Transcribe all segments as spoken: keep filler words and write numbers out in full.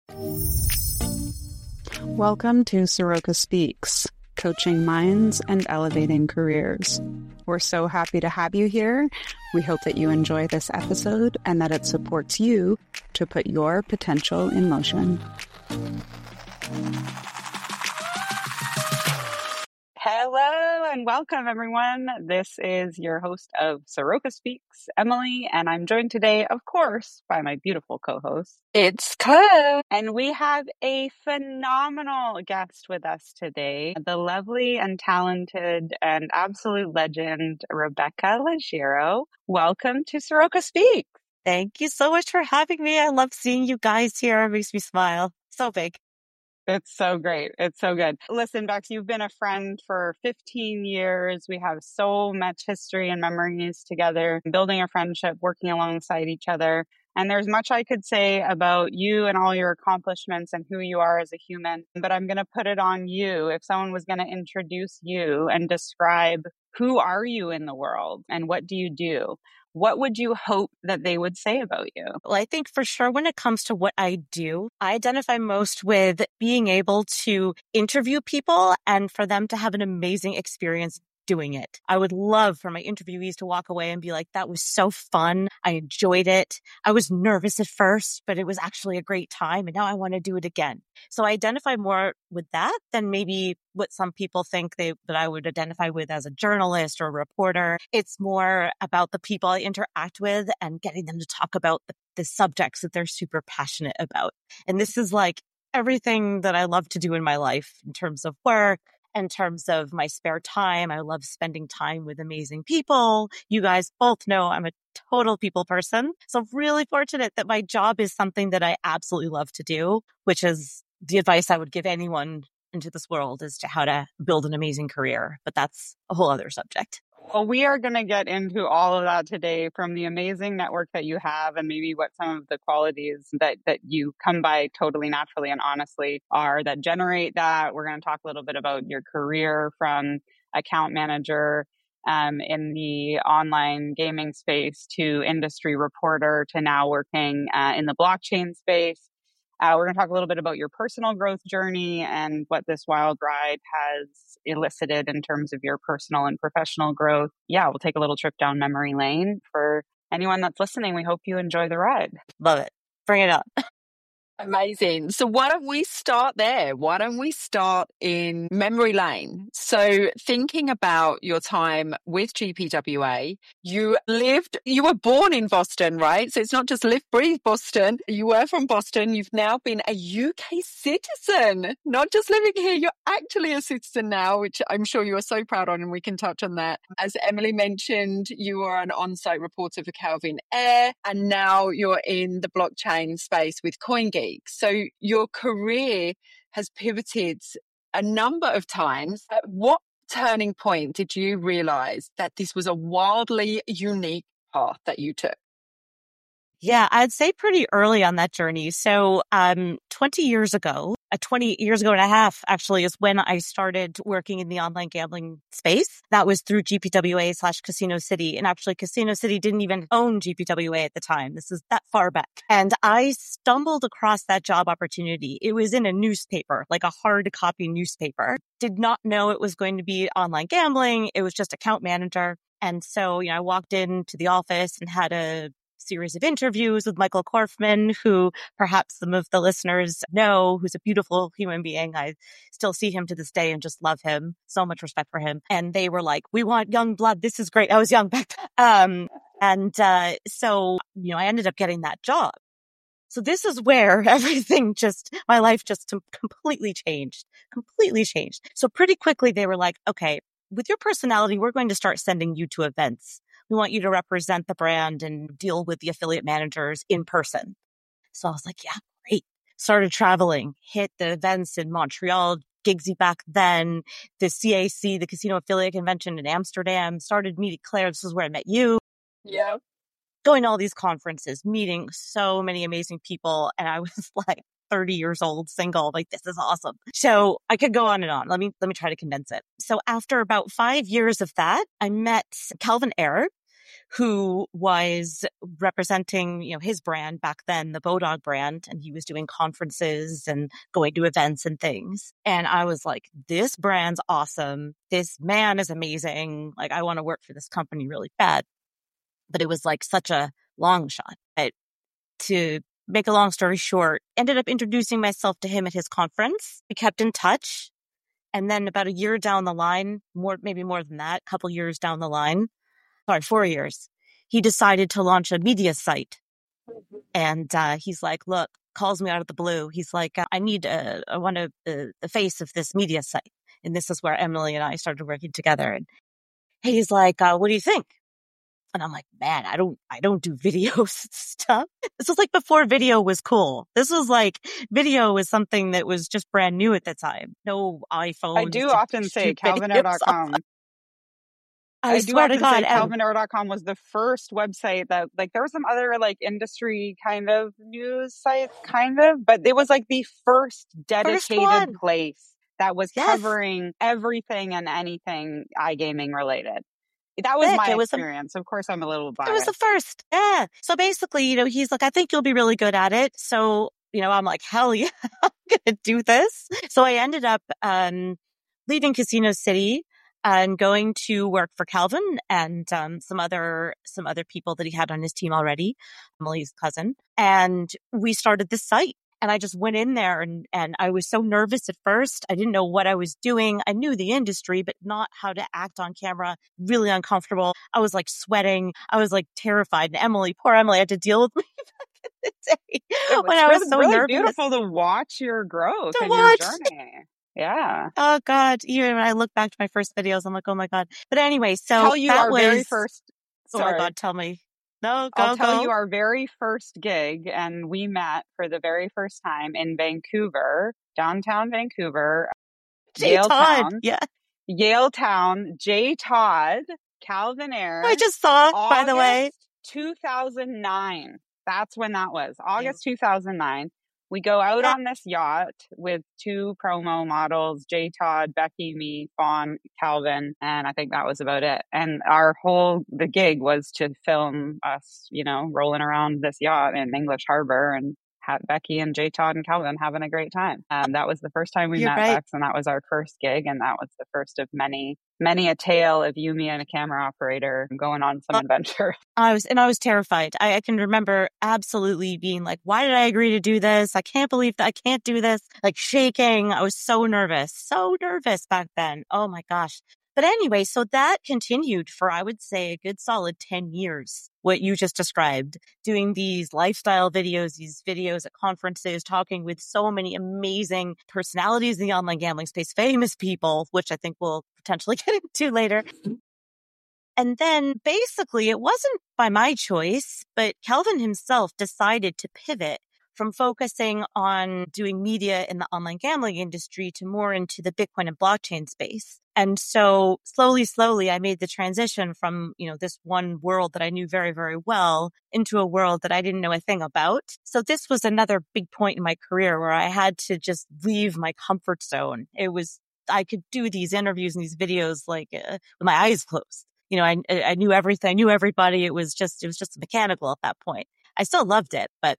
Welcome to Soroka Speaks, coaching minds and elevating careers. We're so happy to have you here. We hope that you enjoy this episode and that it supports you to put your potential in motion. Hello and welcome, everyone. This is your host of Soroka Speaks, Emily, and I'm joined today, of course, by my beautiful co-host. It's Claire. And we have a phenomenal guest with us today, the lovely and talented and absolute legend, Rebecca Legero. Welcome to Soroka Speaks. Thank you so much for having me. I love seeing you guys here. It makes me smile. So big. It's so great. It's so good. Listen, Bex, you've been a friend for fifteen years. We have so much history and memories together, building a friendship, working alongside each other. And there's much I could say about you and all your accomplishments and who you are as a human, but I'm going to put it on you. If someone was going to introduce you and describe who are you in the world and what do you do, what would you hope that they would say about you? Well, I think for sure when it comes to what I do, I identify most with being able to interview people and for them to have an amazing experience doing it. I would love for my interviewees to walk away and be like, that was so fun. I enjoyed it. I was nervous at first, but it was actually a great time. And now I want to do it again. So I identify more with that than maybe what some people think they that I would identify with as a journalist or a reporter. It's more about the people I interact with and getting them to talk about the, the subjects that they're super passionate about. And this is like everything that I love to do in my life in terms of work. In terms of my spare time, I love spending time with amazing people. You guys both know I'm a total people person. So I'm really fortunate that my job is something that I absolutely love to do, which is the advice I would give anyone into this world as to how to build an amazing career. But that's a whole other subject. Well, we are going to get into all of that today, from the amazing network that you have and maybe what some of the qualities that, that you come by totally naturally and honestly are that generate that. We're going to talk a little bit about your career from account manager um, in the online gaming space to industry reporter to now working uh, in the blockchain space. Uh, we're going to talk a little bit about your personal growth journey and what this wild ride has elicited in terms of your personal and professional growth. Yeah, we'll take a little trip down memory lane. For anyone that's listening, we hope you enjoy the ride. Love it. Bring it up. Amazing. So why don't we start there? Why don't we start in memory lane? So thinking about your time with G P W A, you lived, you were born in Boston, right? So it's not just live, breathe Boston. You were from Boston. You've now been a U K citizen, not just living here. You're actually a citizen now, which I'm sure you are so proud on, and we can touch on that. As Emily mentioned, you are an on-site reporter for Calvin Ayre, and now you're in the blockchain space with CoinGeek. So your career has pivoted a number of times. At what turning point did you realize that this was a wildly unique path that you took? Yeah, I'd say pretty early on that journey. So um, twenty years ago, uh, twenty years ago and a half, actually, is when I started working in the online gambling space. That was through G P W A slash Casino City. And actually, Casino City didn't even own G P W A at the time. This is that far back. And I stumbled across that job opportunity. It was in a newspaper, like a hard copy newspaper. Did not know it was going to be online gambling. It was just account manager. And so, you know, I walked into the office and had a series of interviews with Michael Korfman, who perhaps some of the listeners know, who's a beautiful human being. I still see him to this day and just love him. So much respect for him. And they were like, we want young blood. This is great. I was young back then. Um, and uh, so, you know, I ended up getting that job. So this is where everything just, my life just completely changed, completely changed. So pretty quickly they were like, okay, with your personality, we're going to start sending you to events. We want you to represent the brand and deal with the affiliate managers in person. So I was like, yeah, great. Started traveling, hit the events in Montreal, Gigsy back then, the C A C, the Casino Affiliate Convention in Amsterdam, started meeting Claire. This is where I met you. Yeah. Going to all these conferences, meeting so many amazing people. And I was like thirty years old, single, like, this is awesome. So I could go on and on. Let me, let me try to condense it. So after about five years of that, I met Calvin Ayre. who was representing, you know, his brand back then, the Bodog brand, and he was doing conferences and going to events and things. And I was like, this brand's awesome. This man is amazing. Like, I want to work for this company really bad. But it was like such a long shot. But to make a long story short, ended up introducing myself to him at his conference. We kept in touch. And then about a year down the line, more, maybe more than that, a couple years down the line, sorry, four years, he decided to launch a media site. And uh, he's like, look, calls me out of the blue. He's like, I need a, I want to, uh, the face of this media site. And this is where Emily and I started working together. And he's like, uh, what do you think? And I'm like, man, I don't, I don't do videos and stuff. This was like before video was cool. This was like, video was something that was just brand new at the time. No iPhones. I do often say calvin air dot com. I, I do often to God, say calvin air dot com was the first website that, like, there were some other like industry kind of news sites, kind of, but it was like the first dedicated first place that was yes. covering everything and anything iGaming related. That was Sick. my it was experience. A, of course, I'm a little biased. It was the first. Yeah. So basically, you know, he's like, I think you'll be really good at it. So, you know, I'm like, hell yeah, I'm going to do this. So I ended up um, leaving Casino City and going to work for Calvin and um, some other some other people that he had on his team already, Emily's cousin. And we started this site. And I just went in there and, and I was so nervous at first. I didn't know what I was doing. I knew the industry, but not how to act on camera. Really uncomfortable. I was like sweating. I was like terrified. And Emily, poor Emily, had to deal with me back in the day it when I was so really nervous. Beautiful to watch your growth to and watch. your journey. Yeah. Oh God. Even when I look back to my first videos, I'm like, oh my God. But anyway, so tell you that our was, very first. Sorry. Oh my God, tell me. No, go, I'll tell go. you our very first gig, and we met for the very first time in Vancouver, downtown Vancouver, J Yale Todd. Town. Yeah. Yale Town, J Todd, Calvin Air. I just saw, August by the way. two thousand nine. That's when that was. August two thousand nine. We go out yeah. on this yacht with two promo models, J Todd, Becky, me, Fawn, Calvin, and I think that was about it. And our whole, the gig was to film us, you know, rolling around this yacht in English Harbor and have Becky and J Todd and Calvin having a great time. Um, that was the first time we You're met, right. Bex, and that was our first gig. And that was the first of many, many a tale of you, me, and a camera operator going on some uh, adventure. I was, and I was terrified. I, I can remember absolutely being like, why did I agree to do this? I can't believe that I can't do this. Like shaking. I was so nervous, so nervous back then. Oh my gosh. But anyway, so that continued for, I would say, a good solid ten years, what you just described, doing these lifestyle videos, these videos at conferences, talking with so many amazing personalities in the online gambling space, famous people, which I think we'll potentially get into later. And then basically it wasn't by my choice, but Calvin himself decided to pivot from focusing on doing media in the online gambling industry to more into the Bitcoin and blockchain space. And so slowly, slowly, I made the transition from, you know, this one world that I knew very, very well into a world that I didn't know a thing about. So this was another big point in my career where I had to just leave my comfort zone. It was, I could do these interviews and these videos like uh, with my eyes closed. You know, I, I knew everything, I knew everybody. It was just, it was just mechanical at that point. I still loved it, but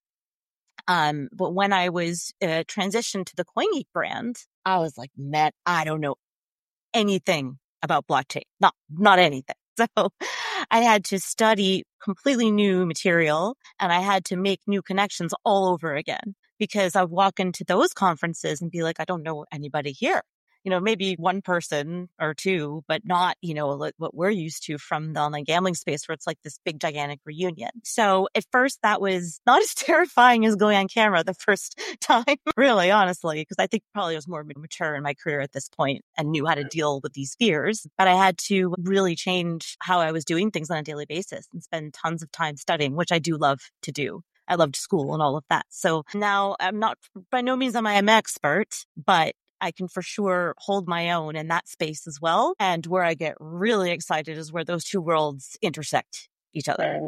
Um, but when I was uh, transitioned to the CoinGeek brand, I was like, man, I don't know anything about blockchain. Not, not anything. So I had to study completely new material and I had to make new connections all over again because I would walk into those conferences and be like, I don't know anybody here. You know, maybe one person or two, but not, you know, like what we're used to from the online gambling space where it's like this big gigantic reunion. So at first that was not as terrifying as going on camera the first time, really, honestly, because I think probably I was more mature in my career at this point and knew how to deal with these fears. But I had to really change how I was doing things on a daily basis and spend tons of time studying, which I do love to do. I loved school and all of that. So now I'm not, by no means am I an expert, but I can for sure hold my own in that space as well. And where I get really excited is where those two worlds intersect each other.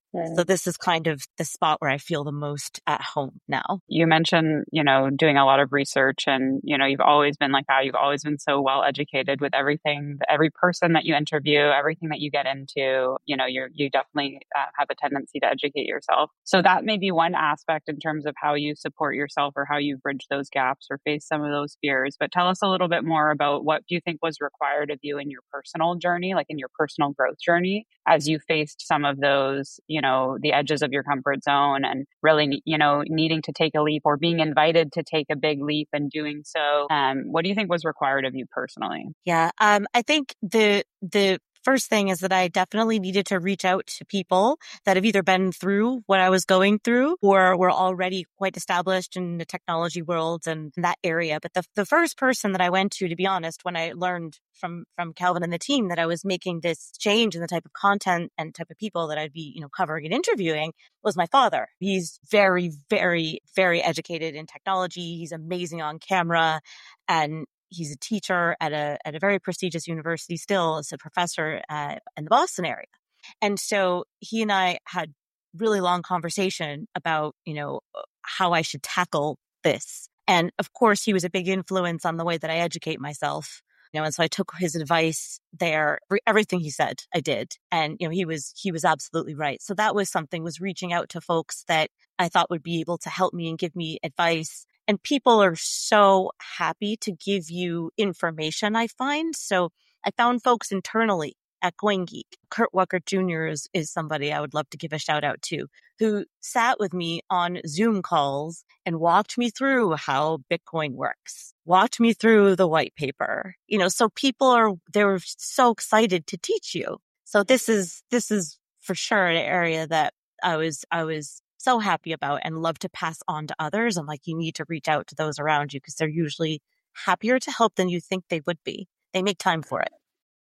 So this is kind of the spot where I feel the most at home now. You mentioned, you know, doing a lot of research and, you know, you've always been like that. You've always been so well educated with everything, every person that you interview, everything that you get into, you know, you're, you definitely uh, have a tendency to educate yourself. So that may be one aspect in terms of how you support yourself or how you bridge those gaps or face some of those fears. But tell us a little bit more about what do you think was required of you in your personal journey, like in your personal growth journey, as you faced some of those, you know, the edges of your comfort zone and really, you know, needing to take a leap or being invited to take a big leap and doing so. Um, what do you think was required of you personally? Yeah, um, I think the the first thing is that I definitely needed to reach out to people that have either been through what I was going through or were already quite established in the technology world and that area. But the the first person that I went to, to be honest, when I learned from from Calvin and the team that I was making this change in the type of content and type of people that I'd be, you know, covering and interviewing, was my father. He's very, very, very educated in technology. He's amazing on camera, and he's a teacher at a at a very prestigious university still as a professor uh, in the Boston area. And so he and I had really long conversation about, you know, how I should tackle this. And of course, he was a big influence on the way that I educate myself. You know, and so I took his advice there. Everything he said, I did. And, you know, he was, he was absolutely right. So that was something, was reaching out to folks that I thought would be able to help me and give me advice. And people are so happy to give you information, I find. So I found folks internally at CoinGeek. Kurt Wuckert Junior is, is somebody I would love to give a shout out to, who sat with me on Zoom calls and walked me through how Bitcoin works, walked me through the white paper. You know, so people are, they were so excited to teach you. So this is, this is for sure an area that I was, I was so happy about and love to pass on to others. I'm like, you need to reach out to those around you because they're usually happier to help than you think they would be. They make time for it.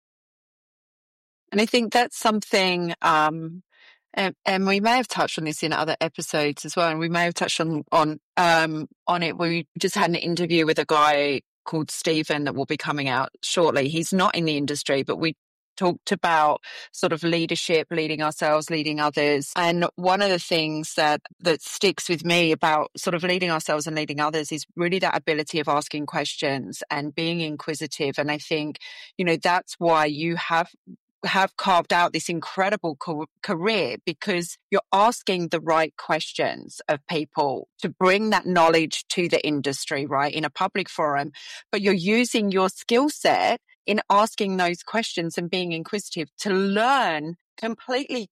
And I think that's something, um, and, and we may have touched on this in other episodes as well, and we may have touched on on um, on it. We just had an interview with a guy called Stephen that will be coming out shortly. He's not in the industry, but we talked about sort of leadership, leading ourselves, leading others. And one of the things that that sticks with me about sort of leading ourselves and leading others is really that ability of asking questions and being inquisitive. And I think, you know, that's why you have have carved out this incredible co- career, because you're asking the right questions of people to bring that knowledge to the industry, right, in a public forum, but you're using your skill set in asking those questions and being inquisitive to learn, completely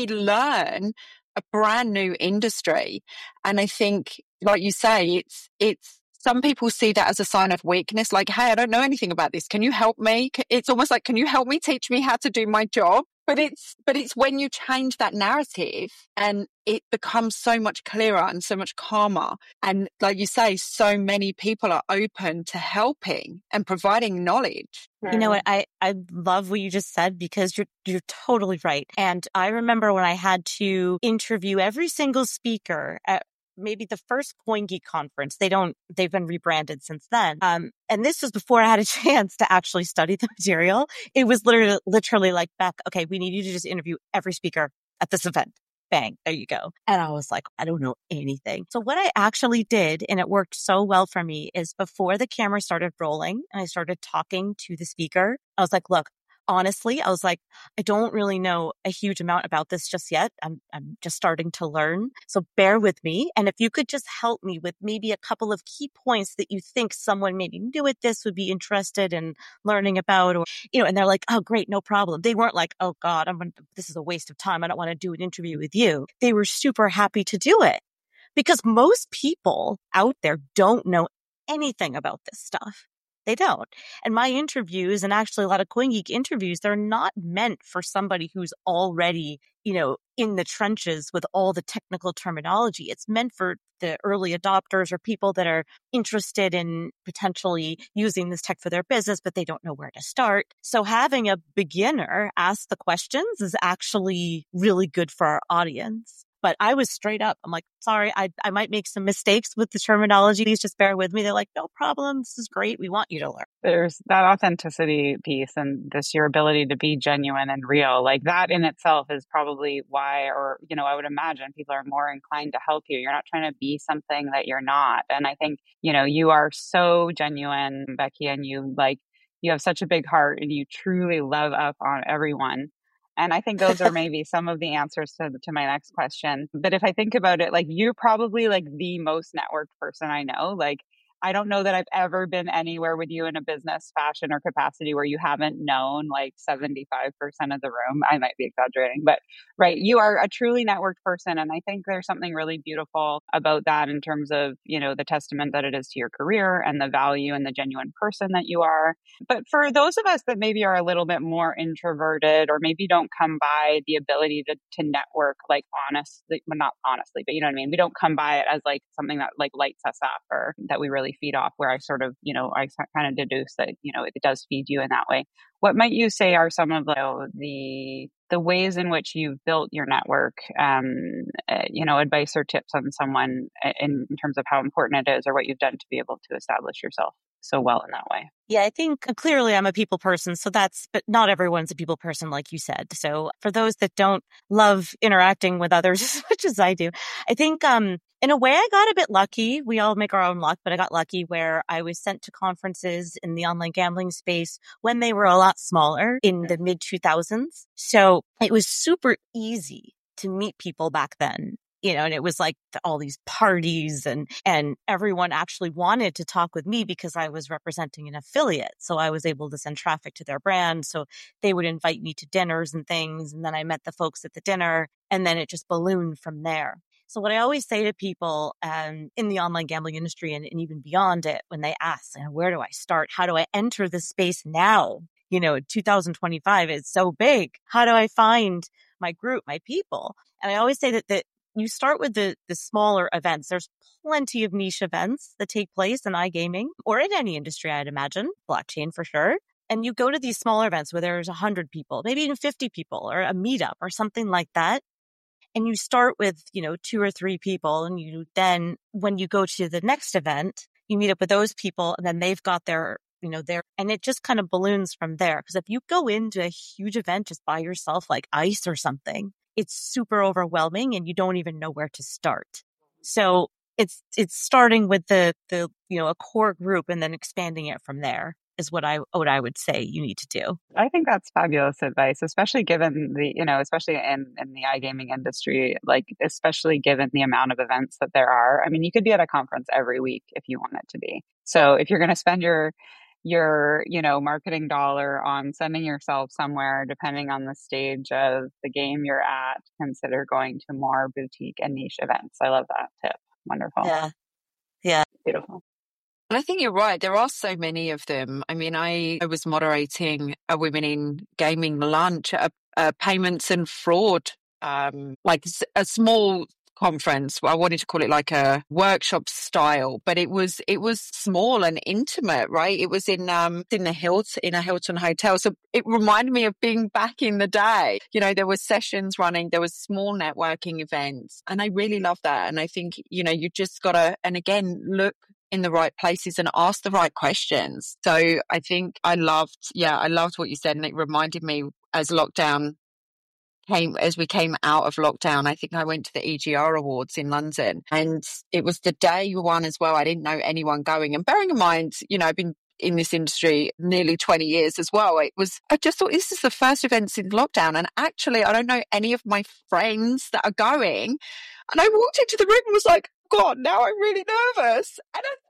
relearn a brand new industry. And I think, like you say, it's, it's, some people see that as a sign of weakness, like, hey, I don't know anything about this. Can you help me? It's almost like, can you help me, teach me how to do my job? But it's, but it's when you change that narrative and it becomes so much clearer and so much calmer. And like you say, so many people are open to helping and providing knowledge. You know what? I, I love what you just said because you're, you're totally right. And I remember when I had to interview every single speaker at maybe the first CoinGeek conference. They don't, they've been rebranded since then. Um, and this was before I had a chance to actually study the material. It was literally, literally like, Beck, okay, we need you to just interview every speaker at this event. Bang, there you go. And I was like, I don't know anything. So what I actually did, and it worked so well for me, is before the camera started rolling and I started talking to the speaker, I was like, look, honestly, I was like, I don't really know a huge amount about this just yet. I'm I'm just starting to learn. So bear with me. And if you could just help me with maybe a couple of key points that you think someone maybe new at this would be interested in learning about, or, you know, and they're like, oh, great, no problem. They weren't like, oh God, I'm gonna, this is a waste of time. I don't want to do an interview with you. They were super happy to do it because most people out there don't know anything about this stuff. They don't. And my interviews, and actually a lot of CoinGeek interviews, they're not meant for somebody who's already, you know, in the trenches with all the technical terminology. It's meant for the early adopters or people that are interested in potentially using this tech for their business, but they don't know where to start. So having a beginner ask the questions is actually really good for our audience. But I was straight up. I'm like, sorry, I, I might make some mistakes with the terminology. Please just bear with me. They're like, no problem. This is great. We want you to learn. There's that authenticity piece and this your ability to be genuine and real. Like that in itself is probably why, or, you know, I would imagine people are more inclined to help you. You're not trying to be something that you're not. And I think, you know, you are so genuine, Becky, and you like, you have such a big heart and you truly love up on everyone. And I think those are maybe some of the answers to, to my next question. But if I think about it, like you're probably like the most networked person I know. Like, I don't know that I've ever been anywhere with you in a business fashion or capacity where you haven't known like seventy-five percent of the room. I might be exaggerating, but right. You are a truly networked person. And I think there's something really beautiful about that in terms of, you know, the testament that it is to your career and the value and the genuine person that you are. But for those of us that maybe are a little bit more introverted or maybe don't come by the ability to, to network, like honestly, well, not honestly, but you know what I mean? We don't come by it as like something that like lights us up or that we really feed off, where I sort of, you know, I kind of deduce that, you know, it does feed you in that way. What might you say are some of the the, the ways in which you've built your network, um, uh, you know, advice or tips on someone in, in terms of how important it is or what you've done to be able to establish yourself so well in that way? Yeah, I think clearly I'm a people person. So that's, but not everyone's a people person, like you said. So for those that don't love interacting with others as much as I do, I think, um, in a way I got a bit lucky. We all make our own luck, but I got lucky where I was sent to conferences in the online gambling space when they were a lot smaller in the mid two thousands. So it was super easy to meet people back then. You know, and it was like all these parties and, and everyone actually wanted to talk with me because I was representing an affiliate. So I was able to send traffic to their brand. So they would invite me to dinners and things. And then I met the folks at the dinner and then it just ballooned from there. So what I always say to people um, in the online gambling industry and, and even beyond it, when they ask, where do I start? How do I enter this space now? You know, two thousand twenty-five is so big. How do I find my group, my people? And I always say that, that you start with the, the smaller events. There's plenty of niche events that take place in iGaming or in any industry, I'd imagine, blockchain for sure. And you go to these smaller events where there's one hundred people, maybe even fifty people or a meetup or something like that. And you start with, you know, two or three people. And you then, when you go to the next event, you meet up with those people and then they've got their, you know, their, and it just kind of balloons from there. Because if you go into a huge event just by yourself, like ICE or something, it's super overwhelming and you don't even know where to start. So it's, it's starting with the, the, you know, a core group and then expanding it from there is what I, what I would say you need to do. I think that's fabulous advice, especially given the, you know, especially in, in the iGaming industry, like, especially given the amount of events that there are. I mean, you could be at a conference every week if you want it to be. So if you're going to spend your, your, you know, marketing dollar on sending yourself somewhere, depending on the stage of the game you're at, consider going to more boutique and niche events. I love that tip. Wonderful. Yeah. Yeah. Beautiful. And I think you're right. There are so many of them. I mean, I, I was moderating a Women in Gaming lunch at a, a payments and fraud, um, like a small conference. I wanted to call it like a workshop style, but it was it was small and intimate, right? It was in um in the Hilton in a Hilton hotel, so it reminded me of being back in the day. You know, there were sessions running, there was small networking events, and I really love that. And I think, you know, you just gotta, and again, look in the right places and ask the right questions. So I think I loved, yeah, I loved what you said, and it reminded me as lockdown came, as we came out of lockdown, I think I went to the E G R Awards in London, and it was the day one as well. I didn't know anyone going, and bearing in mind, you know, I've been in this industry nearly twenty years as well. It was, I just thought this is the first event since lockdown, and actually I don't know any of my friends that are going. And I walked into the room and was like, God, now I'm really nervous. And I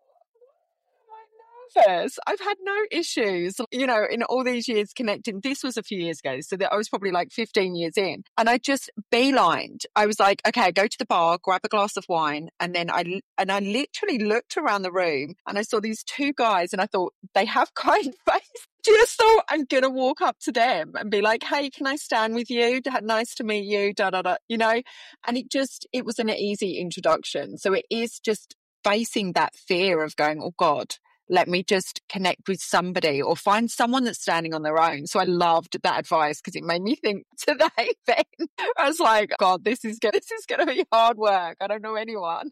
Nervous. I've had no issues, you know, in all these years connecting. This was a few years ago, so that I was probably like fifteen years in, and I just beelined. I was like, okay, I go to the bar, grab a glass of wine, and then I and I literally looked around the room and I saw these two guys, and I thought they have kind face. Just thought I'm gonna walk up to them and be like, hey, can I stand with you? Nice to meet you. Da da da. You know, and it just it was an easy introduction. So it is just facing that fear of going, oh God. let me just connect with somebody or find someone that's standing on their own. So I loved that advice because it made me think today, then I was like, God, this is going this is going to be hard work. I don't know anyone.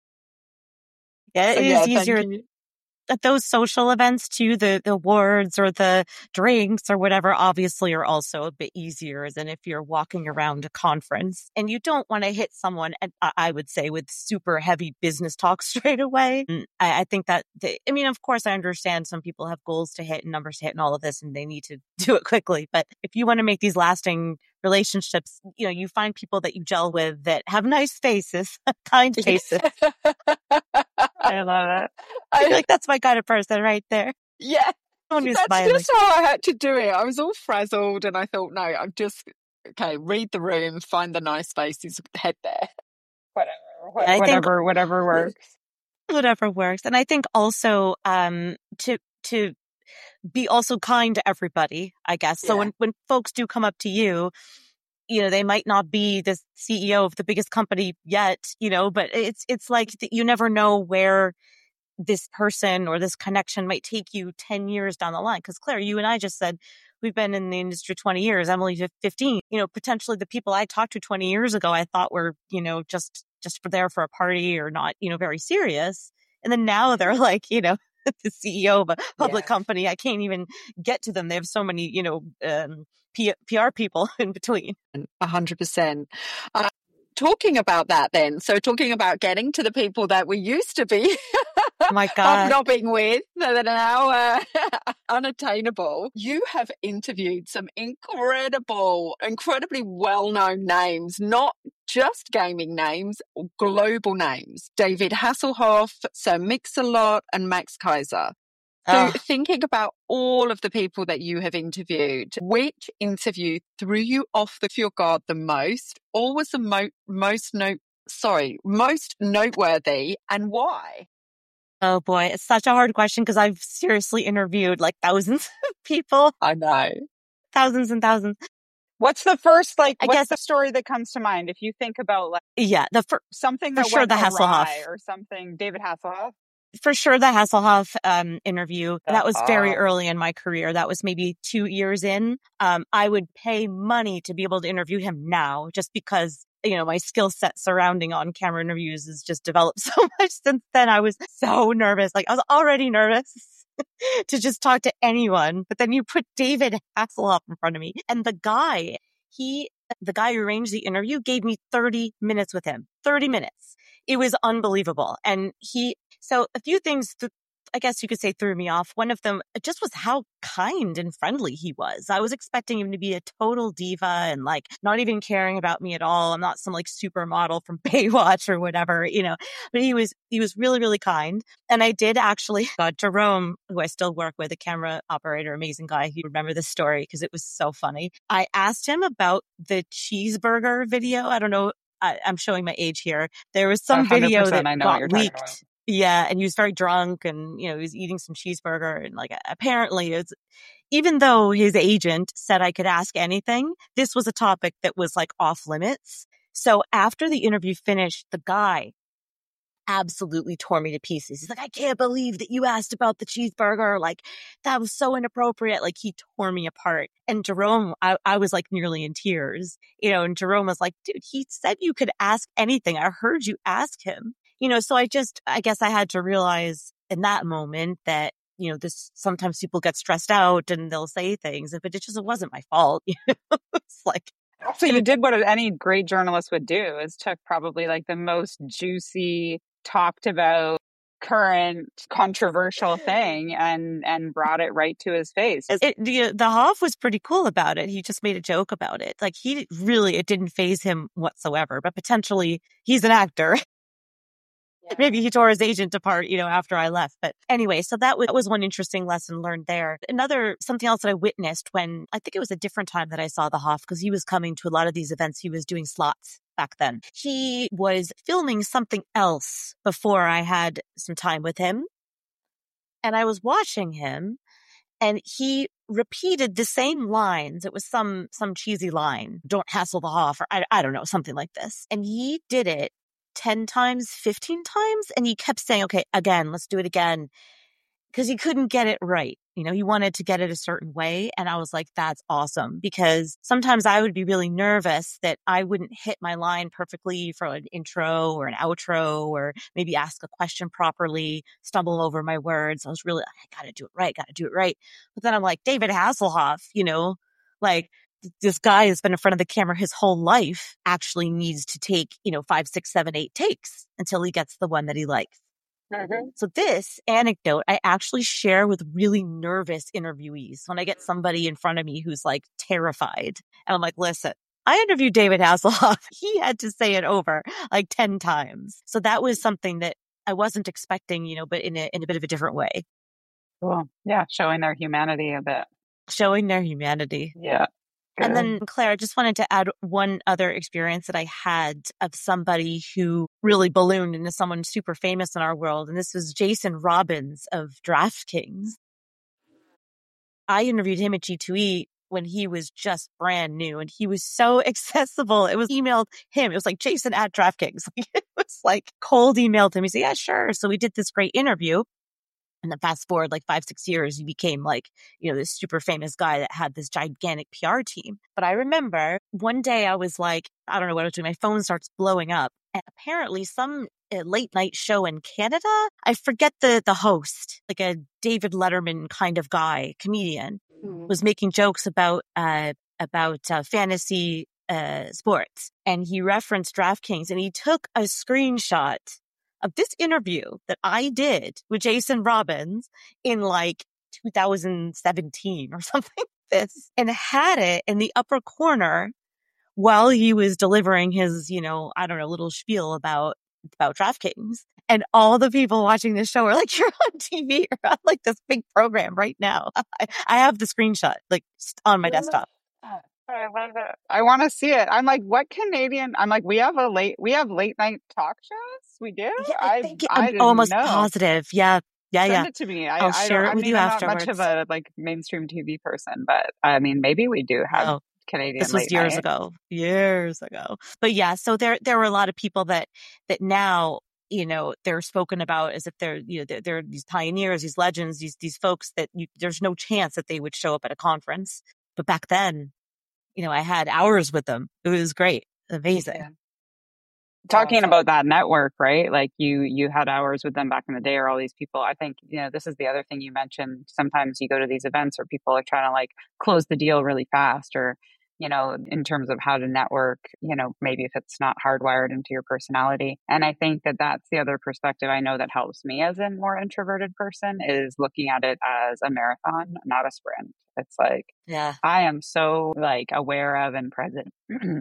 Yeah, So it yeah, is thank easier you. at those social events too. The the awards or the drinks or whatever obviously are also a bit easier than if you're walking around a conference and you don't want to hit someone, and I would say, with super heavy business talk straight away. I, I think that the, I mean, of course, I understand some people have goals to hit and numbers to hit and all of this, and they need to do it quickly. But if you want to make these lasting relationships, you know, you find people that you gel with that have nice faces, kind faces. I love it. I feel like that's my kind of person right there. Yeah, that's smiling. Just how I had to do it. I was all frazzled and I thought, no, I'm just, okay, read the room, find the nice faces, head there. Whatever, wh- I whatever, think, whatever works. Whatever works. And I think also um, to to be also kind to everybody, I guess. So Yeah. when, when folks do come up to you, you know, they might not be the C E O of the biggest company yet, you know, but it's it's like you never know where this person or this connection might take you ten years down the line. Because Claire, you and I just said we've been in the industry twenty years. I'm only fifteen. You know, potentially the people I talked to twenty years ago, I thought were, you know, just just for there for a party or not, you know, very serious. And then now they're like, you know, the C E O of a public Yeah. company. I can't even get to them. They have so many, you know, um, P- PR people in between. A hundred percent. Uh, talking about that then, so talking about getting to the people that we used to be Oh my God. hobnobbing with that are now uh, unattainable. You have interviewed some incredible, incredibly well-known names, not just gaming names, global names. David Hasselhoff, Sir Mix-a-Lot, and Max Kaiser. So Oh. thinking about all of the people that you have interviewed, which interview threw you off the your guard the most, or was the mo- most note sorry most noteworthy, and why? Oh boy, it's such a hard question because I've seriously interviewed like thousands of people. I know. Thousands and thousands. What's the first, like, I what's guess the story that comes to mind if you think about, like, Yeah, the fir- something for that sure went the Hasselhoff. awry or something? David Hasselhoff? For sure the Hasselhoff um, interview. The That was very Hoff. early in my career. That was maybe two years in. Um, I would pay money to be able to interview him now just because, you know, my skill set surrounding on-camera interviews has just developed so much since then. I was so nervous. Like, I was already nervous to just talk to anyone. But then you put David Hasselhoff in front of me. And the guy, he, the guy who arranged the interview gave me thirty minutes with him. thirty minutes. It was unbelievable. And he, so a few things, th- I guess you could say, threw me off. One of them just was how kind and friendly he was. I was expecting him to be a total diva and like not even caring about me at all. I'm not some like supermodel from Baywatch or whatever, you know, but he was, he was really, really kind. And I did actually got Jerome, who I still work with, a camera operator, amazing guy. He remember this story because it was so funny. I asked him about the cheeseburger video. I don't know. I, I'm showing my age here. There was some video that I know what you're got talking leaked. about. Yeah, and he was very drunk, and you know he was eating some cheeseburger, and like apparently, it's even though his agent said I could ask anything, this was a topic that was like off limits. So after the interview finished, the guy absolutely tore me to pieces. He's like, I can't believe that you asked about the cheeseburger. Like, that was so inappropriate. Like, he tore me apart. And Jerome, I, I was like nearly in tears, you know, and Jerome was like, dude, he said you could ask anything. I heard you ask him, you know, so I just, I guess I had to realize in that moment that, you know, this, sometimes people get stressed out and they'll say things, but it just, it wasn't my fault. You know? It's like, So you did what any great journalist would do, is took probably like the most juicy, talked about, current, controversial thing and and brought it right to his face. It, the, the Hoff was pretty cool about it. He just made a joke about it. Like, he really, it didn't faze him whatsoever, but potentially he's an actor. Yeah. Maybe he tore his agent apart, you know, after I left. But anyway, so that was, that was one interesting lesson learned there. Another, something else that I witnessed when, I think it was a different time that I saw the Hoff, because he was coming to a lot of these events. He was doing slots back then. He was filming something else before I had some time with him. And I was watching him, and he repeated the same lines. It was some, some cheesy line. Don't hassle the Hoff, or I, I don't know, something like this. And he did it ten times, fifteen times. And he kept saying, okay, again, let's do it again. because he couldn't get it right. You know, he wanted to get it a certain way. And I was like, that's awesome. Because sometimes I would be really nervous that I wouldn't hit my line perfectly for an intro or an outro, or maybe ask a question properly, stumble over my words. I was really, I got to do it right, got to do it right. But then I'm like, David Hasselhoff, you know, like this guy has been in front of the camera his whole life, actually needs to take, you know, five, six, seven, eight takes until he gets the one that he likes. Mm-hmm. So this anecdote, I actually share with really nervous interviewees when I get somebody in front of me who's like terrified. And I'm like, listen, I interviewed David Hasselhoff. He had to say it over like ten times. So that was something that I wasn't expecting, you know, but in a, in a bit of a different way. Cool. Yeah. Showing their humanity a bit. Showing their humanity. Yeah. Good. And then, Claire, I just wanted to add one other experience that I had of somebody who really ballooned into someone super famous in our world. And this was Jason Robbins of DraftKings. I interviewed him at G two E when he was just brand new, and he was so accessible. It was emailed him. It was like Jason at DraftKings. It was like cold emailed him. He said, yeah, sure. So we did this great interview. And then fast forward like five, six years, he became like, you know, this super famous guy that had this gigantic P R team. But I remember one day I was like, I don't know what I was doing. My phone starts blowing up. And apparently some uh, late night show in Canada, I forget the, the host, like a David Letterman kind of guy, comedian, mm-hmm. was making jokes about, uh, about uh, fantasy uh, sports. And he referenced DraftKings, and he took a screenshot of this interview that I did with Jason Robbins in like two thousand seventeen or something like this, and had it in the upper corner while he was delivering his, you know, I don't know, little spiel about, about DraftKings. And all the people watching this show are like, you're on T V, you're on like this big program right now. I, I have the screenshot like on my desktop. I love it. I want to see it. I'm like, what Canadian? I'm like, we have a late, we have late night talk shows. We do. Yeah, I think I, I I'm didn't almost know. positive. Yeah, yeah, Send yeah. it to me. I, I'll I share don't, it with I mean, you I'm afterwards. not much of a like mainstream T V person, but I mean, maybe we do have no, Canadian. This was late years night. ago, years ago. But yeah, so there there were a lot of people that that now, you know, they're spoken about as if they're, you know, they're, they're these pioneers, these legends, these these folks that you, there's no chance that they would show up at a conference. But back then, you know, I had hours with them. It was great. Amazing. Yeah. Talking about that network, right? Like you, you had hours with them back in the day, or all these people. I think, you know, this is the other thing you mentioned. Sometimes you go to these events where people are trying to like close the deal really fast, or, you know, in terms of how to network, you know, maybe if it's not hardwired into your personality. And I think that that's the other perspective I know that helps me as a more introverted person, is looking at it as a marathon, not a sprint. It's like, yeah, I am so like aware of and present.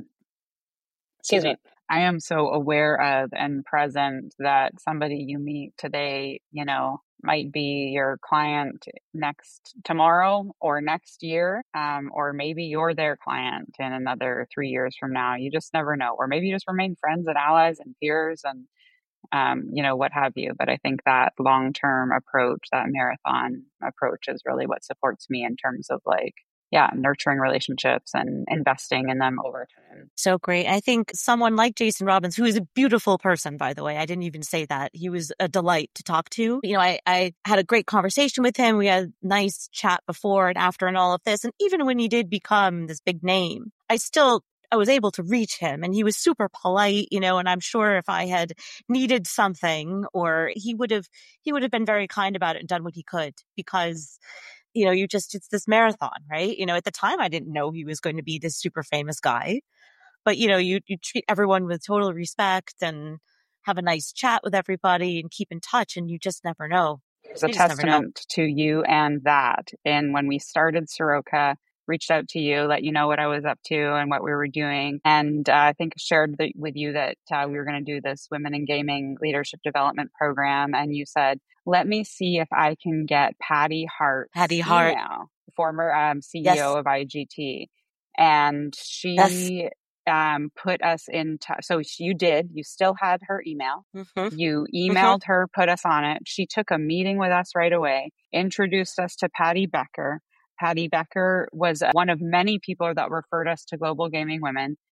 Excuse me. I am so aware of and present that somebody you meet today, you know, might be your client next tomorrow or next year, um, or maybe you're their client in another three years from now. You just never know. Or maybe you just remain friends and allies and peers and, um, you know, what have you. But I think that long-term approach, that marathon approach, is really what supports me in terms of like, yeah, nurturing relationships and investing in them over time. So great. I think someone like Jason Robbins, who is a beautiful person, by the way, I didn't even say that. He was a delight to talk to. You know, I, I had a great conversation with him. We had a nice chat before and after and all of this. And even when he did become this big name, I still I was able to reach him, and he was super polite, you know, and I'm sure if I had needed something, or he would have, he would have been very kind about it and done what he could, because you know, you just, it's this marathon, right? You know, at the time I didn't know he was going to be this super famous guy, but you know, you, you treat everyone with total respect and have a nice chat with everybody and keep in touch, and you just never know. It's a testament to you and that. And when we started Siroca, reached out to you, let you know what I was up to and what we were doing. And uh, I think shared the, with you that uh, we were going to do this Women in Gaming Leadership Development Program. And you said, let me see if I can get Patty Hart, Patty Hart, email, former um, C E O yes. of I G T. And she yes. um, put us in touch. So you did, you still had her email. Mm-hmm. You emailed mm-hmm. her, put us on it. She took a meeting with us right away, introduced us to Patty Becker. Patty Becker was one of many people that referred us to Global Gaming Women.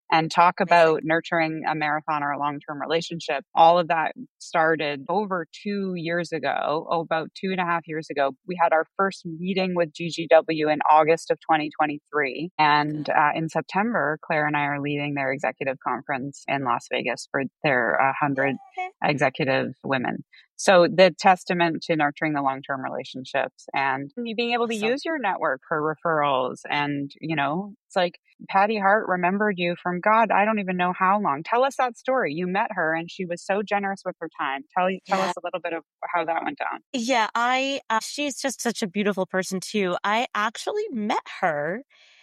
and talk about nurturing a marathon or a long-term relationship. All of that started over two years ago, oh, about two and a half years ago. We had our first meeting with G G W in August of twenty twenty-three. And uh, in September, Claire and I are leading their executive conference in Las Vegas for their uh, one hundred executive women. So the testament to nurturing the long-term relationships and you being able to Awesome. use your network for referrals. And, you know, it's like Patty Hart remembered you from God, I don't even know how long. Tell us that story. You met her and she was so generous with her time. Tell tell Yeah. us a little bit of how that went down. Yeah, I uh, she's just such a beautiful person too. I actually met her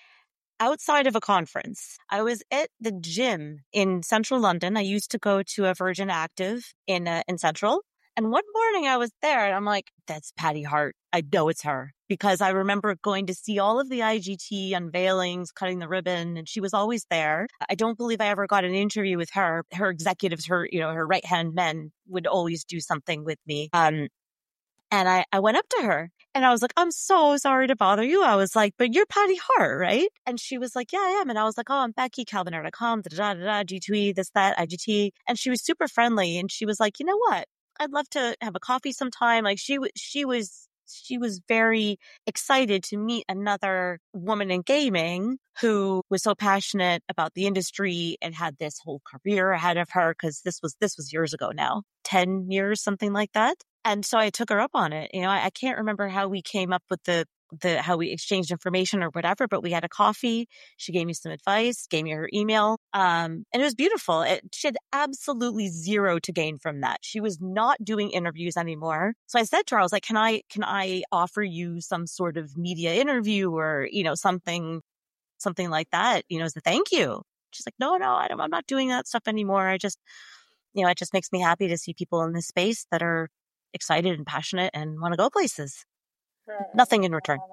outside of a conference. I was at the gym in central London. I used to go to a Virgin Active in uh, in Central. And one morning I was there and I'm like, that's Patty Hart. I know it's her because I remember going to see all of the I G T unveilings, cutting the ribbon, and she was always there. I don't believe I ever got an interview with her. Her executives, her, you know, her right hand men would always do something with me. Um, and I, I went up to her and I was like, I'm so sorry to bother you. I was like, but you're Patty Hart, right? And she was like, yeah, I am. And I was like, oh, I'm Becky, Calvin Air dot com, da da da da, G two E, this, that, I G T. And she was super friendly. And she was like, you know what? I'd love to have a coffee sometime. Like she was, she was, she was very excited to meet another woman in gaming who was so passionate about the industry and had this whole career ahead of her. Cause this was, this was years ago now, ten years, something like that. And so I took her up on it. You know, I, I can't remember how we came up with the, the, how we exchanged information or whatever, but we had a coffee. She gave me some advice, gave me her email. Um, and it was beautiful. It, she had absolutely zero to gain from that. She was not doing interviews anymore. So I said to her, I was like, can I, can I offer you some sort of media interview or, you know, something, something like that, you know, as a thank you. She's like, no, no, I don't, I'm not doing that stuff anymore. I just, you know, it just makes me happy to see people in this space that are excited and passionate and want to go places. Nothing in return.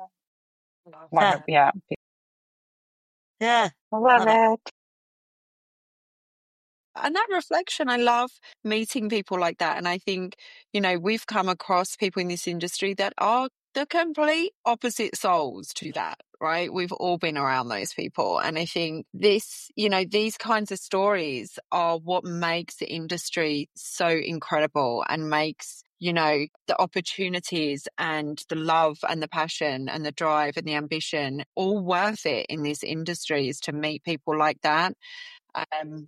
Wow. Yeah. Yeah. I love, love it. it. And that reflection, I love meeting people like that. And I think, you know, we've come across people in this industry that are the complete opposite souls to that, right? We've all been around those people. And I think this, you know, these kinds of stories are what makes the industry so incredible and makes, you know, the opportunities and the love and the passion and the drive and the ambition all worth it in this industry is to meet people like that. Um,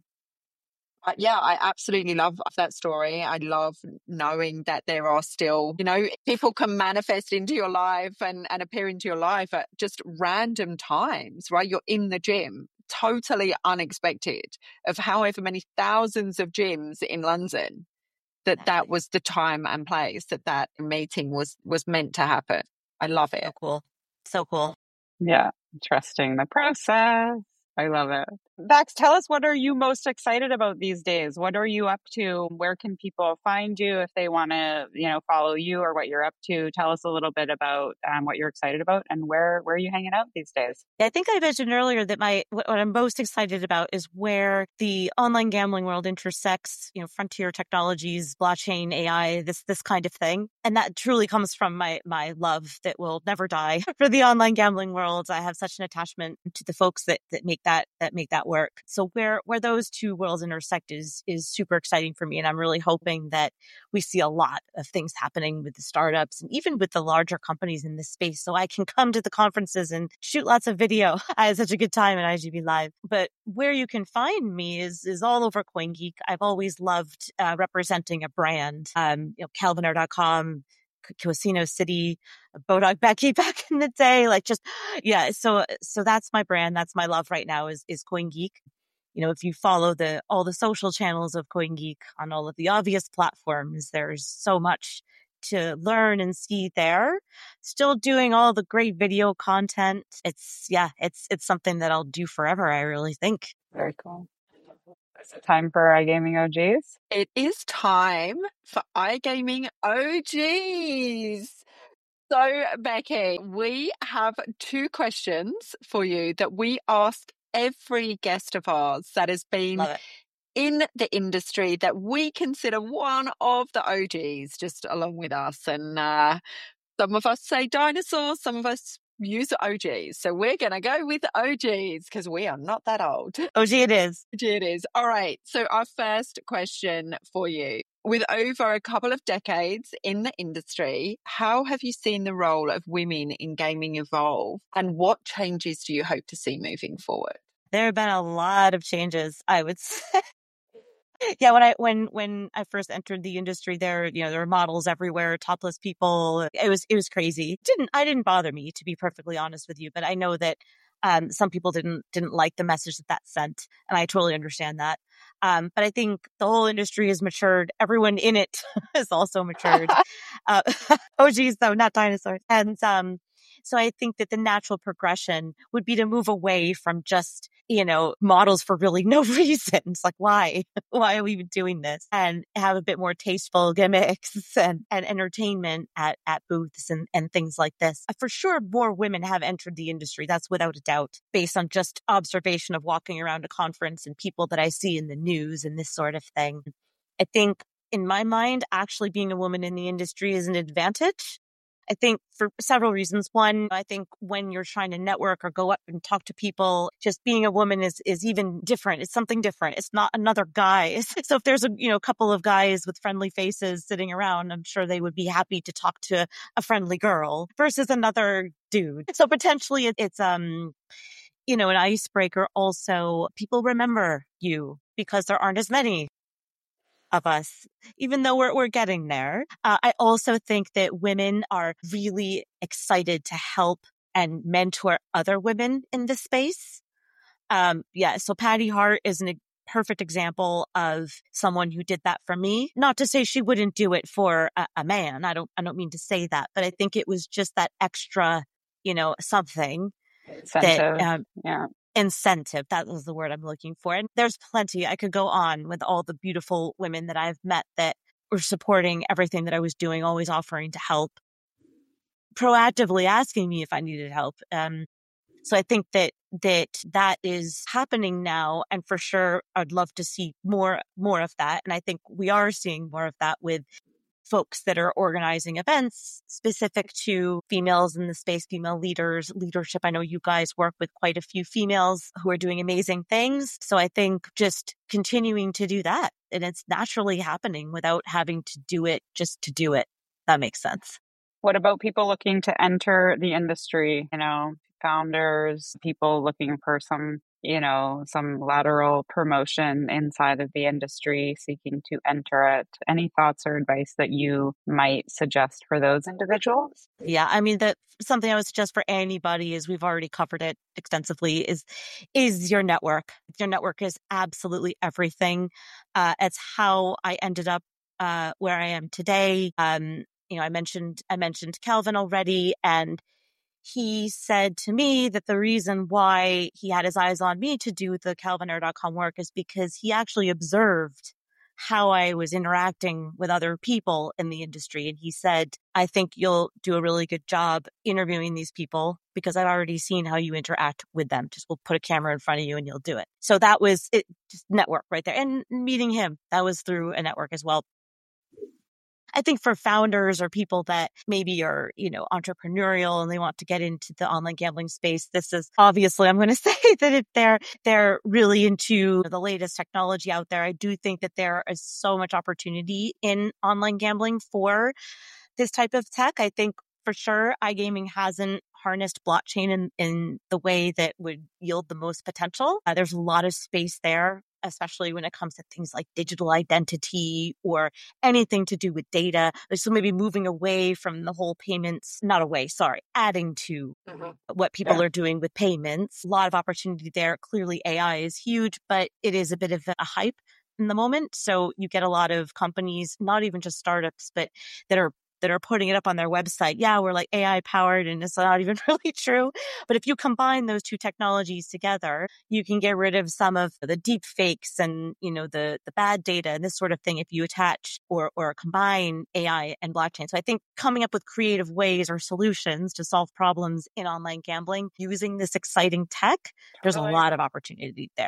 Uh, yeah, I absolutely love that story. I love knowing that there are still, you know, people can manifest into your life and, and appear into your life at just random times, right? You're in the gym, totally unexpected, of however many thousands of gyms in London, that Exactly. that was the time and place that that meeting was, was meant to happen. I love it. So cool. So cool. Yeah. Trusting the process. I love it. Vax, tell us, what are you most excited about these days? What are you up to? Where can people find you if they want to, you know, follow you or what you're up to? Tell us a little bit about um, what you're excited about and where, where are you hanging out these days? I think I mentioned earlier that my what I'm most excited about is where the online gambling world intersects, you know, frontier technologies, blockchain, A I, this this kind of thing. And that truly comes from my my love that will never die for the online gambling world. I have such an attachment to the folks that that make that that make that work. So where where those two worlds intersect is is super exciting for me. And I'm really hoping that we see a lot of things happening with the startups and even with the larger companies in this space. So I can come to the conferences and shoot lots of video. I had such a good time at I G B Live. But where you can find me is is all over CoinGeek. I've always loved uh, representing a brand. Um, you know, Calvin Air dot com, Casino City, Bodog Becky back in the day. Like just, yeah. So, so that's my brand. That's my love right now is, is CoinGeek. You know, if you follow the, all the social channels of CoinGeek on all of the obvious platforms, there's so much to learn and see there. Still doing all the great video content. It's, yeah, it's, it's something that I'll do forever. I really think. Very cool. Is it time for iGaming O Gs? It is time for iGaming O Gs. So, Becky, we have two questions for you that we ask every guest of ours that has been in the industry that we consider one of the O Gs just along with us. And uh, some of us say dinosaurs, some of us use O Gs. So we're going to go with O Gs because we are not that old. O G it is. O G it is. All right. So our first question for you. With over a couple of decades in the industry, how have you seen the role of women in gaming evolve, and what changes do you hope to see moving forward? There have been a lot of changes, I would say. Yeah, when I when when I first entered the industry, there you know there were models everywhere, topless people. It was it was crazy. It didn't I didn't bother me, to be perfectly honest with you, but I know that um, some people didn't didn't like the message that that sent, and I totally understand that. Um, but I think the whole industry has matured. Everyone in it has also matured. uh, O Gs though, not dinosaurs, and um, so I think that the natural progression would be to move away from just, you know, models for really no reason. It's like, why? Why are we even doing this? And have a bit more tasteful gimmicks and, and entertainment at, at booths and, and things like this. For sure, more women have entered the industry. That's without a doubt, based on just observation of walking around a conference and people that I see in the news and this sort of thing. I think in my mind, actually being a woman in the industry is an advantage. I think for several reasons. One, I think when you're trying to network or go up and talk to people, just being a woman is, is even different. It's something different. It's not another guy. So if there's a, you know, couple of guys with friendly faces sitting around, I'm sure they would be happy to talk to a friendly girl versus another dude. So potentially it, it's, um, you know, an icebreaker. Also, people remember you because there aren't as many of us, even though we're, we're getting there. Uh, I also think that women are really excited to help and mentor other women in this space. Um, yeah. So Patty Hart is an perfect example of someone who did that for me. Not to say she wouldn't do it for a, a man. I don't, I don't mean to say that, but I think it was just that extra, you know, something Incentive. that, um, yeah. Incentive. That was the word I'm looking for. And there's plenty. I could go on with all the beautiful women that I've met that were supporting everything that I was doing, always offering to help, proactively asking me if I needed help. Um, so I think that that that is happening now. And for sure, I'd love to see more, more of that. And I think we are seeing more of that with folks that are organizing events specific to females in the space, female leaders, leadership. I know you guys work with quite a few females who are doing amazing things. So I think just continuing to do that, and it's naturally happening without having to do it just to do it. That makes sense. What about people looking to enter the industry? You know, founders, people looking for some, you know, some lateral promotion inside of the industry, seeking to enter it. Any thoughts or advice that you might suggest for those individuals? Yeah, I mean, that something I would suggest for anybody is, we've already covered it extensively, is is your network. Your network is absolutely everything. Uh, it's how I ended up uh, where I am today. Um, you know, I mentioned I mentioned Calvin already, and he said to me that the reason why he had his eyes on me to do the calvin air dot com work is because he actually observed how I was interacting with other people in the industry. And he said, I think you'll do a really good job interviewing these people because I've already seen how you interact with them. Just we'll put a camera in front of you and you'll do it. So that was it, just network right there. And meeting him, that was through a network as well. I think for founders or people that maybe are, you know, entrepreneurial and they want to get into the online gambling space, this is obviously, I'm going to say that if they're, they're really into the latest technology out there, I do think that there is so much opportunity in online gambling for this type of tech. I think for sure iGaming hasn't harnessed blockchain in, in the way that would yield the most potential. Uh, there's a lot of space there, especially when it comes to things like digital identity or anything to do with data. So maybe moving away from the whole payments, not away, sorry, adding to mm-hmm. what people yeah. are doing with payments. A lot of opportunity there. Clearly A I is huge, but it is a bit of a hype in the moment. So you get a lot of companies, not even just startups, but that are that are putting it up on their website. Yeah, we're like A I powered, and it's not even really true. But if you combine those two technologies together, you can get rid of some of the deep fakes and, you know, the, the bad data and this sort of thing if you attach or, or combine A I and blockchain. So I think coming up with creative ways or solutions to solve problems in online gambling using this exciting tech, there's a lot of opportunity there.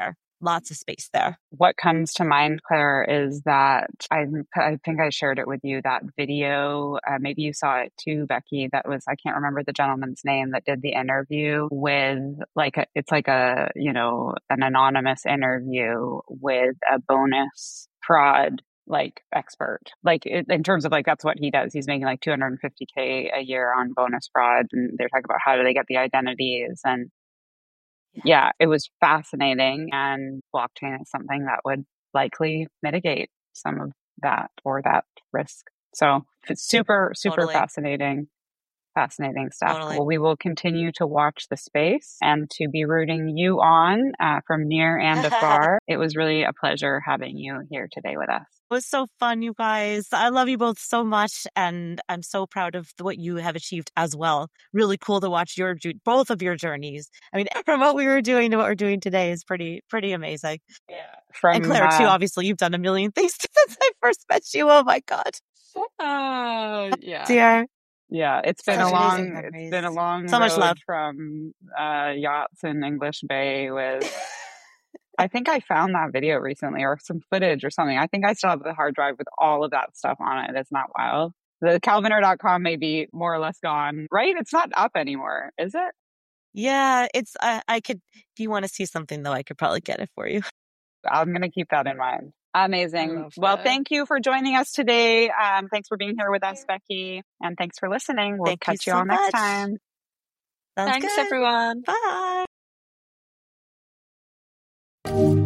lots of space there. What comes to mind, Claire, is that I, I think I shared it with you, that video. Uh, maybe you saw it too, Becky. That was, I can't remember the gentleman's name that did the interview with like, a, it's like a, you know, an anonymous interview with a bonus fraud like expert, like it, in terms of like, that's what he does. He's making like two hundred fifty K a year on bonus fraud. And they're talking about how do they get the identities. And yeah, it was fascinating. And blockchain is something that would likely mitigate some of that or that risk. So it's super, super Totally. fascinating. Fascinating stuff. Totally. Well, we will continue to watch the space and to be rooting you on uh, from near and afar. It was really a pleasure having you here today with us. It was so fun, you guys. I love you both so much, and I'm so proud of what you have achieved as well. Really cool to watch your both of your journeys. I mean, from what we were doing to what we're doing today is pretty pretty amazing. Yeah. From, and Claire, uh, too, obviously, you've done a million things since I first met you. Oh, my God. Oh, yeah. Dear. Yeah, it's been Such a long, amazing memories. it's been a long So much road love. from uh, yachts in English Bay with, I think I found that video recently or some footage or something. I think I still have the hard drive with all of that stuff on it. It's not wild. The calviner dot com may be more or less gone, right? It's not up anymore, is it? Yeah, it's, uh, I could, if you want to see something though, I could probably get it for you. I'm going to keep that in mind. Amazing. Well, that. thank you for joining us today. Um, thanks for being here with us, Becky. And thanks for listening. We'll Thank you catch you, so all next much. time. Sounds Thanks, good. everyone. Bye.